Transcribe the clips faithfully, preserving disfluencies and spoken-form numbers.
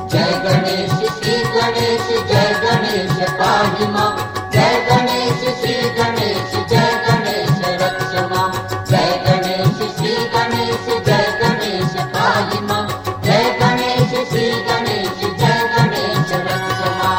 जय गणेश श्री गणेश जय गणेश पाहि मां, जय गणेश श्री गणेश जय गणेश रक्ष मां, जय गणेश श्री गणेश जय गणेश पाहि मां, जय गणेश श्री गणेश जय गणेश रक्ष मां।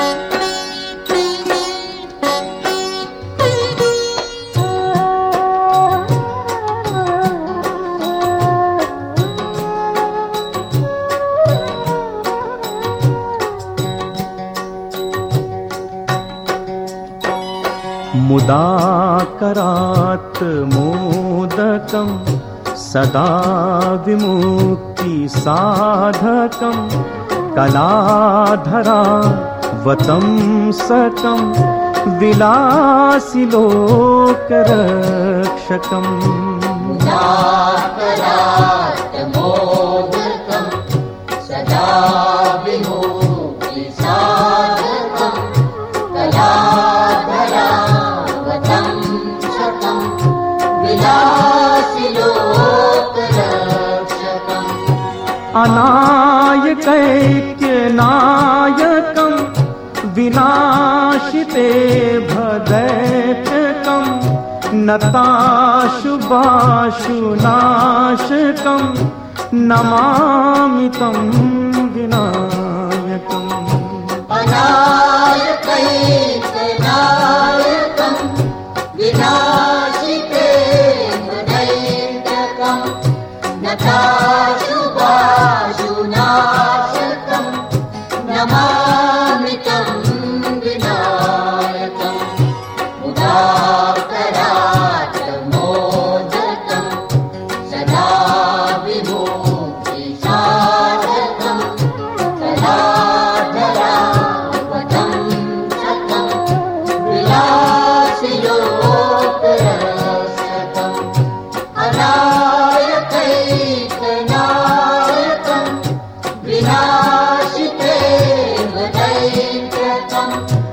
मुदाकरात् मोदकं सदा विमुक्ति साधकं कलाधरावतं सकं विलासि लोकरक्षकम्। मुदाकरात् मोदकं सदा विमुक्ति साधकं कलाधरावतं सकं विलासि लोकरक्षकम्। अनायकैक्यनायकं विनाशिते भदैत्यकं नताशुभाशुनाशकं नमामि तं विनायकम्। अनायकैकनायकं विनाशिते भदैत्यकं नताशुभाशुनाशकं नमामि तं विनायकम्। मुदाकरात् मोदकं सदा विमुक्ति साधकं कलाधरावतं सकं विलासि लोकरक्षकम्। अनायकैकनायकं विनाशिते भदैत्यकं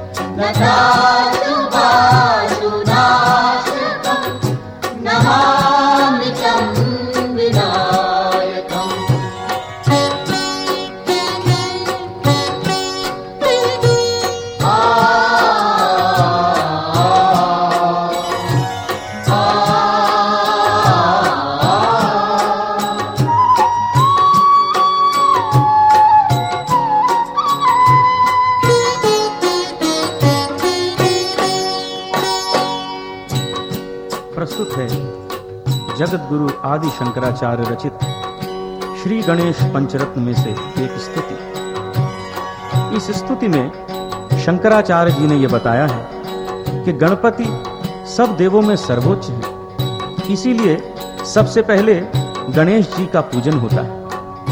नताशुभाशुनाशकं नमामि तं विनायकम्। आ आ प्रस्तुत है जगत गुरु आदि शंकराचार्य रचित श्री गणेश पंचरत्न में से एक स्तुति। इस स्तुति में शंकराचार्य जी ने यह बताया है कि गणपति सब देवों में सर्वोच्च है, इसीलिए सबसे पहले गणेश जी का पूजन होता है।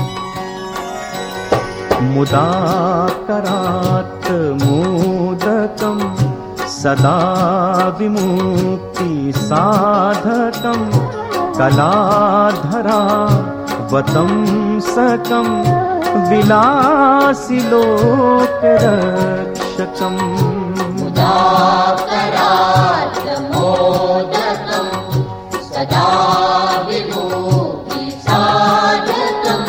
मुदाकरात् मोदकं सदा विमुक्ति साधकं कलाधरावतं सकं विलासि लोकरक्षकम्। मुदाकरात् मोदकं सदा विमुक्ति साधकं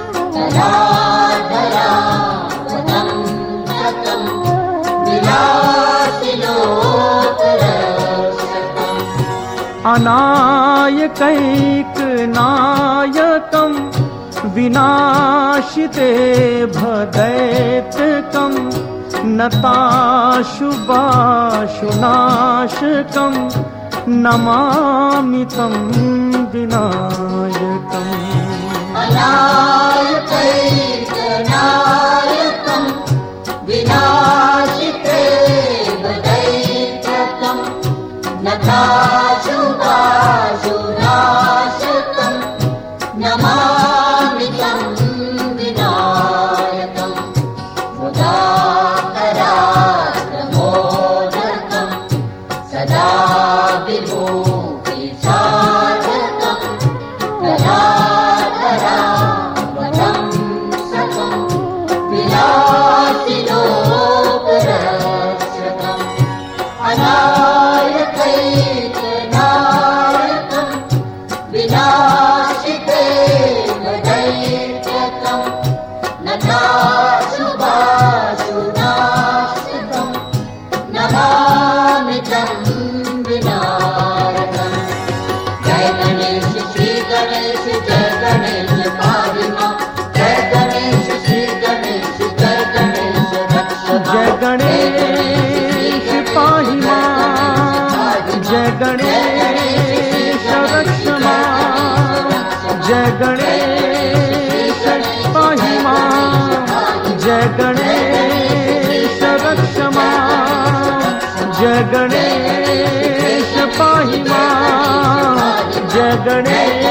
कलाधरावतं सकं विलासि लोकरक्षकम्। अनायकैकनायकं विनाशिते भदैत्यकं नताशुभाशुनाशकं नमामि तं विनायकम्। अनायकैकनायकं विनाशिते भदैत्यकं नताशुभाशुनाशकं नमामि तं विनायकम्। मुदाकरात् मोदकं सदा विमुक्ति साधकं कलाधरावतं सकं विलासि लोकरक्षकम्। अनायकैकनायकं विनाशिते भदैत्यकं गणेश पाहि मां, जय गणेश रक्ष मां, जय गणेश पाहि मां, जय गणेश